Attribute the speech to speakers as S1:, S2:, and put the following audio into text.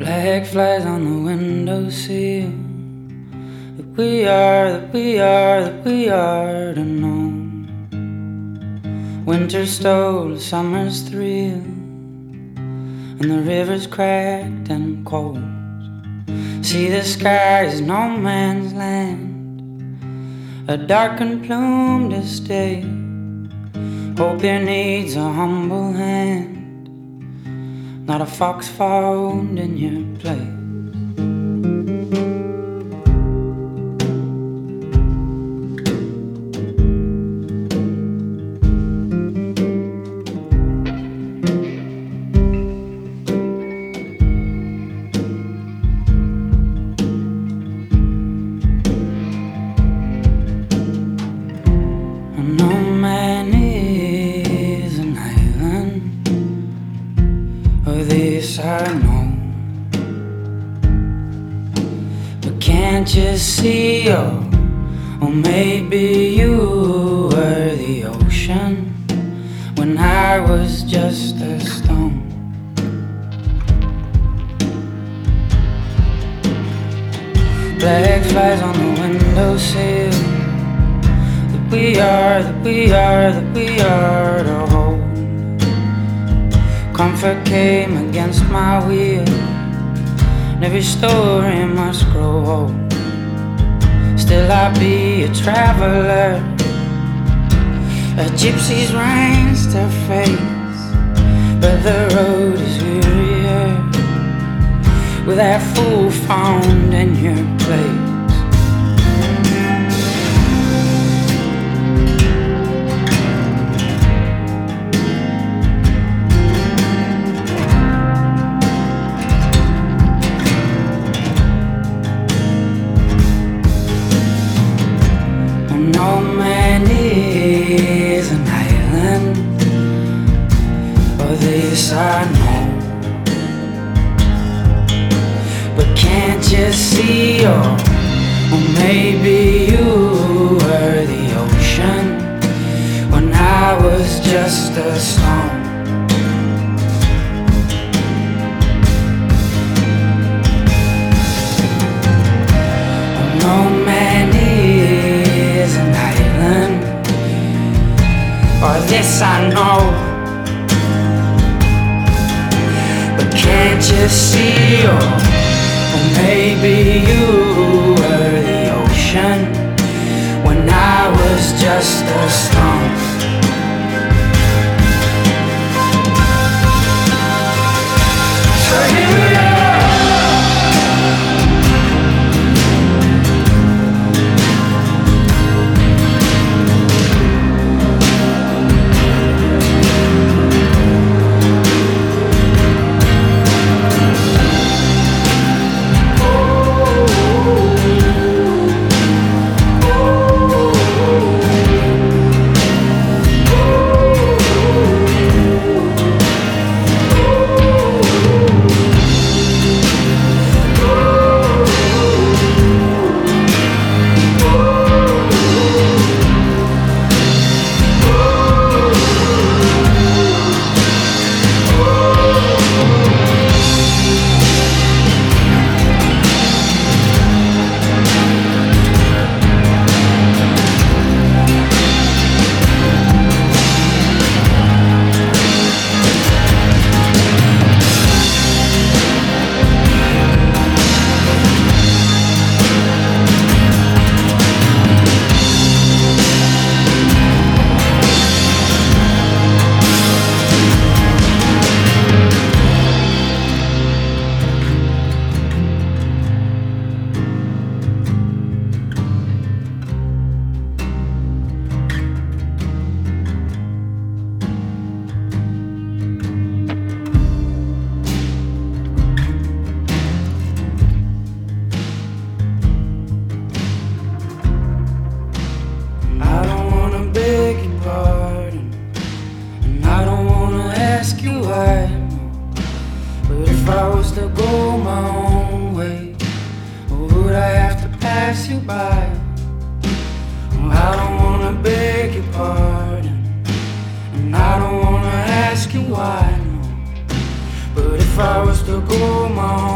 S1: Black flies on the windowsill. That we are to know. Winter stole summer's thrill, and the river's cracked and cold. See, the sky is no man's land, a dark and plumed estate. Hope here needs a humble hand, not a fox found in your place. No man is an island, or this I know. But can't you see, or maybe you were the ocean when I was just a stone. Black flies on the windowsill. We are to hold. Comfort came against my will, and every story must grow old. Still I'll be a traveler, a gypsy's reins to face. But the road is wearier with that fool found in your place. No man is an island, or this I know. But can't you see, or maybe you were the ocean when I was just a stone. No man is an island, or this I know. But can't you see, or maybe you were the ocean when I was just a stone. So here we are. If I was to go my own way, or would I have to pass you by? I don't wanna beg your pardon, and I don't wanna ask you why, no. But if I was to go my own